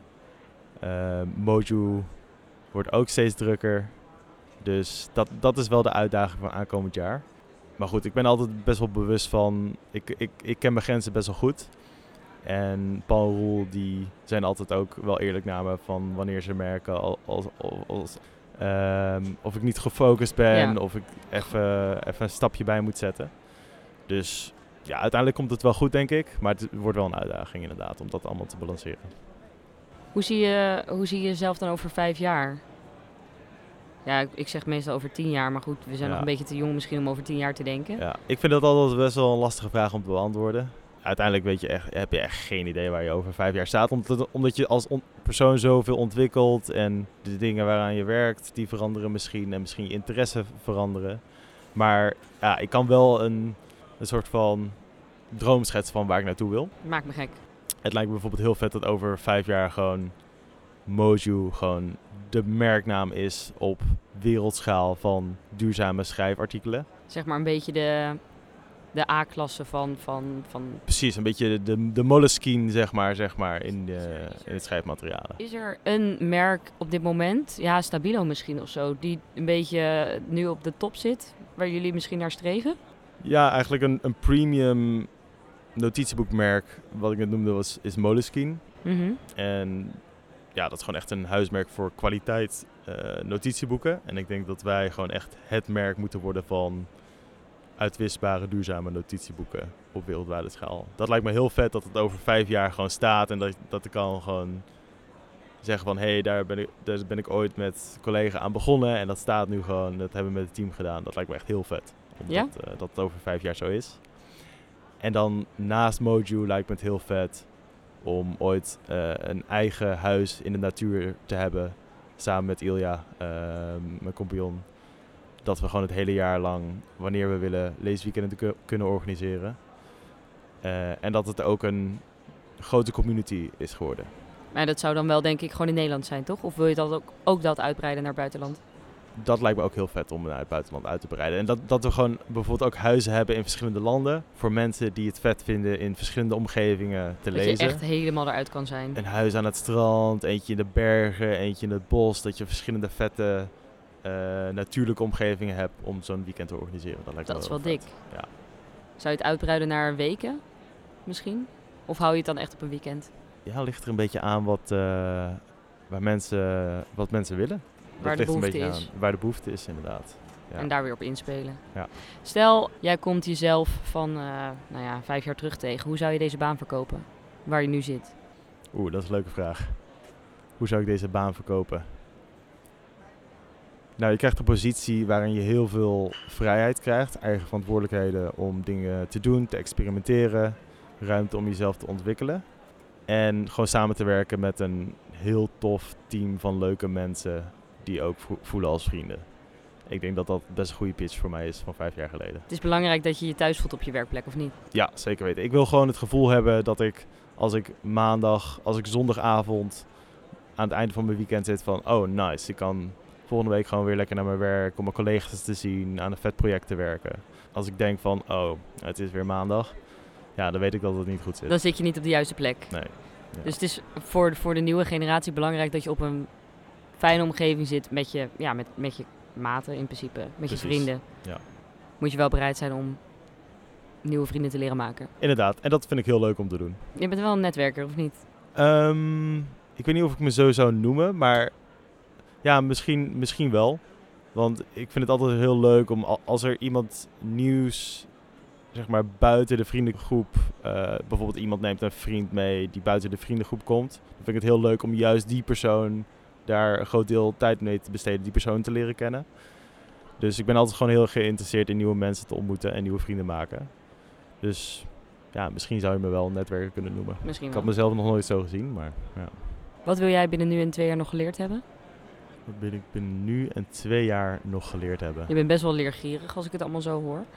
Uh, Mojo wordt ook steeds drukker. Dus dat, dat is wel de uitdaging van aankomend jaar. Maar goed, ik ben altijd best wel bewust van... Ik, ik, ik ken mijn grenzen best wel goed. En Paul en Roel die zijn altijd ook wel eerlijk naar me van wanneer ze merken als, als, als, um, of ik niet gefocust ben, ja. Of ik even, even een stapje bij moet zetten. Dus ja, uiteindelijk komt het wel goed, denk ik. Maar het wordt wel een uitdaging inderdaad om dat allemaal te balanceren. Hoe zie je, hoe zie je jezelf dan over vijf jaar? Ja, ik, ik zeg meestal over tien jaar, maar goed, we zijn ja. nog een beetje te jong misschien om over tien jaar te denken. Ja, ik vind dat altijd best wel een lastige vraag om te beantwoorden. Uiteindelijk weet je echt, heb je echt geen idee waar je over vijf jaar staat. Omdat, omdat je als on- persoon zoveel ontwikkelt en de dingen waaraan je werkt, die veranderen misschien. En misschien je interesse veranderen. Maar ja, ik kan wel een, een soort van droom schetsen van waar ik naartoe wil. Maakt me gek. Het lijkt me bijvoorbeeld heel vet dat over vijf jaar gewoon Mojo gewoon de merknaam is op wereldschaal van duurzame schrijfartikelen. Zeg maar een beetje de... De A-klasse van, van, van... Precies, een beetje de, de Moleskine, zeg maar, zeg maar in, de, in het schrijfmaterialen. Is er een merk op dit moment, ja, Stabilo misschien of zo, die een beetje nu op de top zit, waar jullie misschien naar streven? Ja, eigenlijk een, een premium notitieboekmerk, wat ik net noemde, was, is Moleskine. Mm-hmm. En ja, dat is gewoon echt een huismerk voor kwaliteit uh, notitieboeken. En ik denk dat wij gewoon echt het merk moeten worden van uitwisbare, duurzame notitieboeken op wereldwijde schaal. Dat lijkt me heel vet dat het over vijf jaar gewoon staat en dat, dat ik kan gewoon zeggen van hé, hey, daar, ben ik, daar ben ik ooit met collega aan begonnen en dat staat nu gewoon, dat hebben we met het team gedaan. Dat lijkt me echt heel vet, omdat ja? uh, dat het over vijf jaar zo is. En dan naast Mojo lijkt me het heel vet om ooit uh, een eigen huis in de natuur te hebben, samen met Ilja, uh, mijn compagnon. Dat we gewoon het hele jaar lang, wanneer we willen, leesweekenden k- kunnen organiseren. Uh, en dat het ook een grote community is geworden. Maar dat zou dan wel denk ik gewoon in Nederland zijn, toch? Of wil je dat ook, ook dat uitbreiden naar buitenland? Dat lijkt me ook heel vet om naar het buitenland uit te breiden. En dat, dat we gewoon bijvoorbeeld ook huizen hebben in verschillende landen. Voor mensen die het vet vinden in verschillende omgevingen te dat lezen. Dat je echt helemaal eruit kan zijn. Een huis aan het strand, eentje in de bergen, eentje in het bos. Dat je verschillende vette uh, natuurlijke omgevingen hebt om zo'n weekend te organiseren. Dat lijkt dat me is wel wel dik. Ja. Zou je het uitbreiden naar weken misschien? Of hou je het dan echt op een weekend? Ja, ligt er een beetje aan wat, uh, waar mensen, wat mensen willen. Waar dat de ligt behoefte een beetje is. Aan, waar de behoefte is, inderdaad. Ja. En daar weer op inspelen. Ja. Stel, jij komt jezelf van uh, nou ja, vijf jaar terug tegen. Hoe zou je deze baan verkopen? Waar je nu zit? Oeh, dat is een leuke vraag. Hoe zou ik deze baan verkopen? Nou, je krijgt een positie waarin je heel veel vrijheid krijgt. Eigen verantwoordelijkheden om dingen te doen, te experimenteren. Ruimte om jezelf te ontwikkelen. En gewoon samen te werken met een heel tof team van leuke mensen die ook vo- voelen als vrienden. Ik denk dat dat best een goede pitch voor mij is van vijf jaar geleden. Het is belangrijk dat je je thuis voelt op je werkplek, of niet? Ja, zeker weten. Ik wil gewoon het gevoel hebben dat ik als ik maandag, als ik zondagavond aan het einde van mijn weekend zit van oh nice, ik kan volgende week gewoon weer lekker naar mijn werk, om mijn collega's te zien, aan een vet project te werken. Als ik denk van, oh, het is weer maandag, ja, dan weet ik dat het niet goed zit. Dan zit je niet op de juiste plek. Nee. Ja. Dus het is voor, voor de nieuwe generatie belangrijk dat je op een fijne omgeving zit met je, ja, met, met je maten in principe, met Precies. je vrienden. Ja. Moet je wel bereid zijn om nieuwe vrienden te leren maken. Inderdaad, en dat vind ik heel leuk om te doen. Je bent wel een netwerker, of niet? Um, ik weet niet of ik me zo zou noemen, maar ja, misschien, misschien wel. Want ik vind het altijd heel leuk om als er iemand nieuws, zeg maar buiten de vriendengroep, uh, bijvoorbeeld iemand neemt een vriend mee die buiten de vriendengroep komt, dan vind ik het heel leuk om juist die persoon daar een groot deel tijd mee te besteden, die persoon te leren kennen. Dus ik ben altijd gewoon heel geïnteresseerd in nieuwe mensen te ontmoeten en nieuwe vrienden maken. Dus ja, misschien zou je me wel een netwerker kunnen noemen. Misschien Ik wel. had mezelf nog nooit zo gezien, maar ja. Wat wil jij binnen nu en twee jaar nog geleerd hebben? Wat wil ik binnen nu en twee jaar nog geleerd hebben? Je bent best wel leergierig als ik het allemaal zo hoor.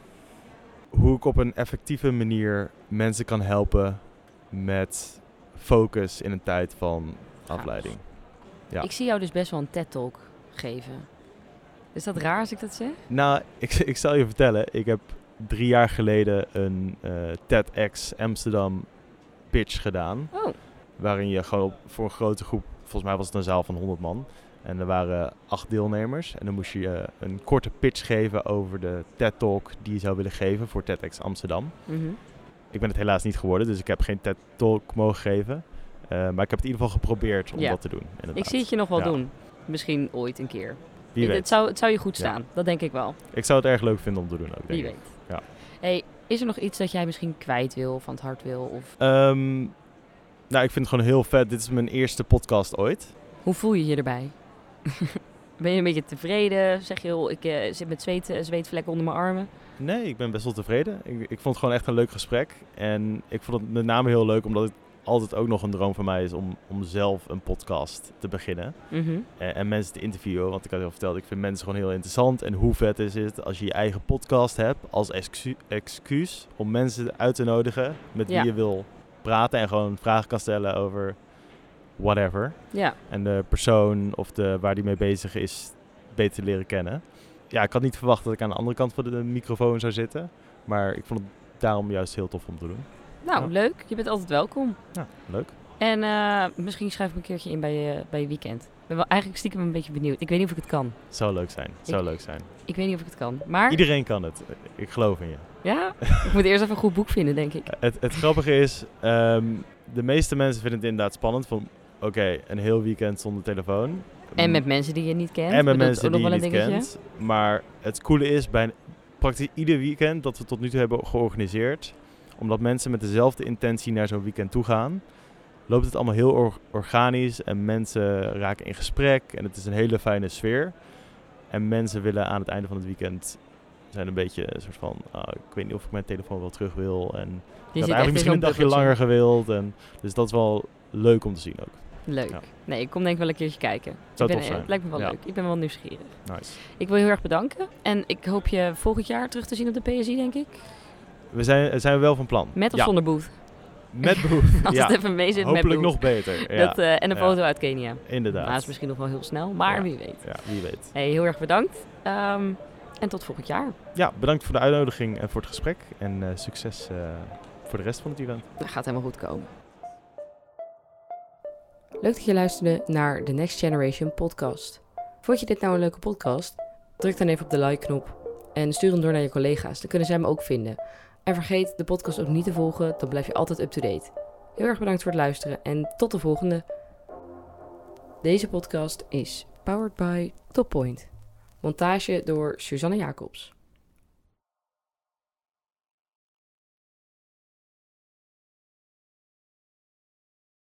Hoe ik op een effectieve manier mensen kan helpen met focus in een tijd van afleiding. Ja. Ik zie jou dus best wel een TED-talk geven. Is dat raar als ik dat zeg? Nou, ik, ik zal je vertellen. Ik heb drie jaar geleden een uh, TEDx Amsterdam pitch gedaan. Oh. Waarin je gewoon op, voor een grote groep, volgens mij was het een zaal van honderd man. En er waren acht deelnemers. En dan moest je uh, een korte pitch geven over de TED-talk die je zou willen geven voor TEDx Amsterdam. Mm-hmm. Ik ben het helaas niet geworden, dus ik heb geen TED-talk mogen geven. Uh, maar ik heb het in ieder geval geprobeerd om Ja. dat te doen. Inderdaad. Ik zie het je nog wel Ja. doen. Misschien ooit een keer. Wie weet. Het zou, het zou je goed Ja. staan, dat denk ik wel. Ik zou het erg leuk vinden om te doen ook, denk Wie ik. weet. Ja. Hey, is er nog iets dat jij misschien kwijt wil, van het hart wil? Of Um, nou, ik vind het gewoon heel vet. Dit is mijn eerste podcast ooit. hoe voel je je erbij? Ben je een beetje tevreden? Zeg je, joh, ik uh, zit met zweet, uh, zweetvlekken onder mijn armen. Nee, ik ben best wel tevreden. Ik, ik vond het gewoon echt een leuk gesprek. En ik vond het met name heel leuk omdat het altijd ook nog een droom van mij is om, om zelf een podcast te beginnen. Mm-hmm. En, en mensen te interviewen. Want ik had al verteld, ik vind mensen gewoon heel interessant. En hoe vet is het als je je eigen podcast hebt als excu- excuus om mensen uit te nodigen met wie Ja. je wil praten. En gewoon vragen kan stellen over whatever. Ja, En de persoon of de, waar die mee bezig is beter leren kennen. Ja, ik had niet verwacht dat ik aan de andere kant van de microfoon zou zitten. Maar ik vond het daarom juist heel tof om te doen. nou Ja. leuk. Je bent altijd welkom. Ja, leuk. En uh, misschien schrijf ik een keertje in bij je, bij je weekend. Ik ben wel eigenlijk stiekem een beetje benieuwd. Ik weet niet of ik het kan. Zou leuk zijn. Zou Ik- leuk zijn. Ik weet niet of ik het kan. Maar Iedereen kan het. Ik geloof in je. ja, ik moet eerst even een goed boek vinden, denk ik. Het, het grappige is, um, de meeste mensen vinden het inderdaad spannend. Van oké, okay, een heel weekend zonder telefoon. En met mensen die je niet kent. En met Dat is mensen ook die nog je wel niet een dingetje. kent. Maar het coole is, bij praktisch ieder weekend dat we tot nu toe hebben georganiseerd, omdat mensen met dezelfde intentie naar zo'n weekend toe gaan, loopt het allemaal heel or- organisch en mensen raken in gesprek en het is een hele fijne sfeer. En mensen willen aan het einde van het weekend zijn een beetje een soort van, ah, ik weet niet of ik mijn telefoon wel terug wil. En Je ik zit had echt eigenlijk in misschien zo'n een dagje bubbeltje. langer gewild. En, dus dat is wel leuk om te zien ook. Leuk. Ja. Nee, ik kom denk ik wel een keertje kijken. Zou ik ben, tof zijn. Het lijkt me wel Ja. leuk. Ik ben wel nieuwsgierig. Nice. Ik wil je heel erg bedanken. En ik hoop je volgend jaar terug te zien op de P S I, denk ik. We zijn, zijn we wel van plan. Met of ja. zonder booth. Met Boef. Als ja. het even mee zit met Hopelijk booth. nog beter. Ja. Dat, uh, en een Ja. foto uit Kenia. Inderdaad. Dat is misschien nog wel heel snel, maar Ja. wie weet. Ja, wie weet. Hey, heel erg bedankt. Um, en tot volgend jaar. Ja, bedankt voor de uitnodiging en voor het gesprek. En uh, succes uh, voor de rest van het event. Dat gaat helemaal goed komen. Leuk dat je luisterde naar de Next Generation podcast. Vond je dit nou een leuke podcast? Druk dan even op de like-knop en stuur hem door naar je collega's. Dan kunnen zij hem ook vinden. En vergeet de podcast ook niet te volgen, dan blijf je altijd up-to-date. Heel erg bedankt voor het luisteren en tot de volgende. Deze podcast is powered by Toppoint. Montage door Suzanne Jacobs.